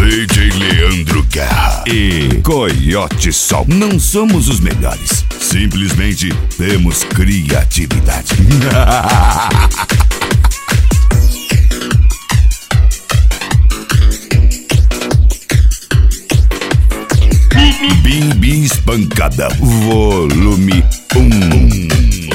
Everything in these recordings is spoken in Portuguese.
DJ Leandro Guerra e Coyote Sol. Não somos os melhores, simplesmente temos criatividade. Bimbi Espancada, volume 1.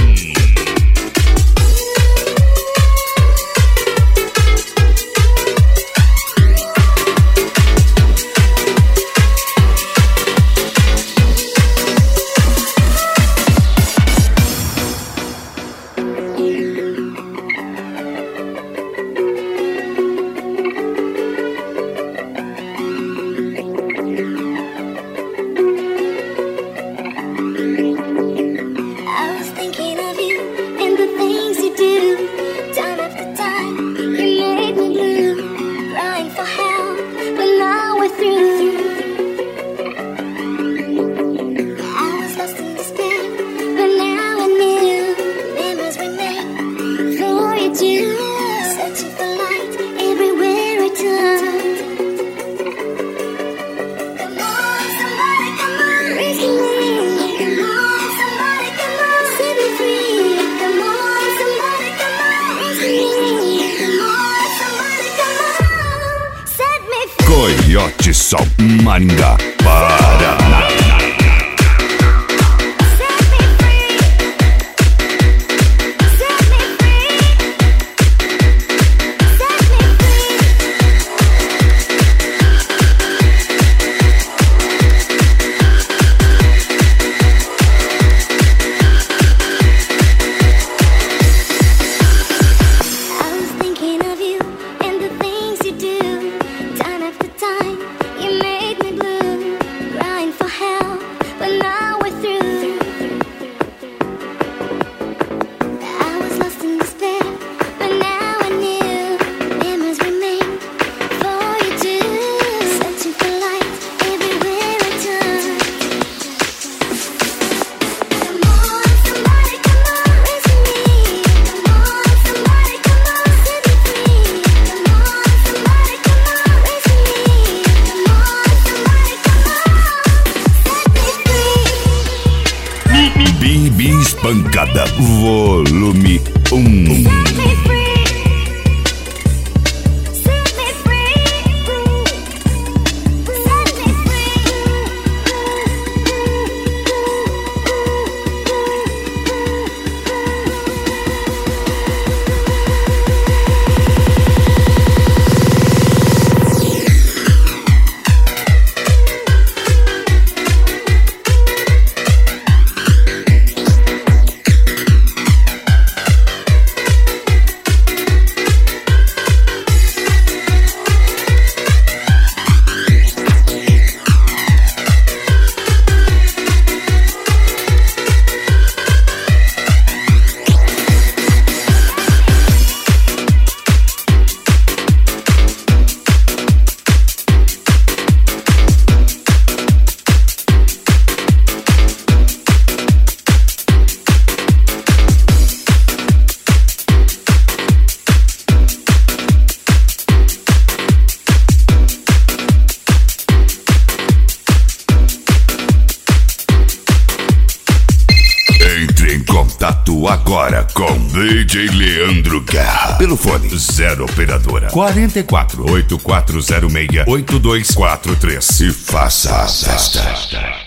Coyote Sol, Maringá, Paraná. Bimbi Espancada, volume 1. Contato agora com DJ Leandro Guerra pelo fone 0 operadora 44 8406 8243 e faça a festa.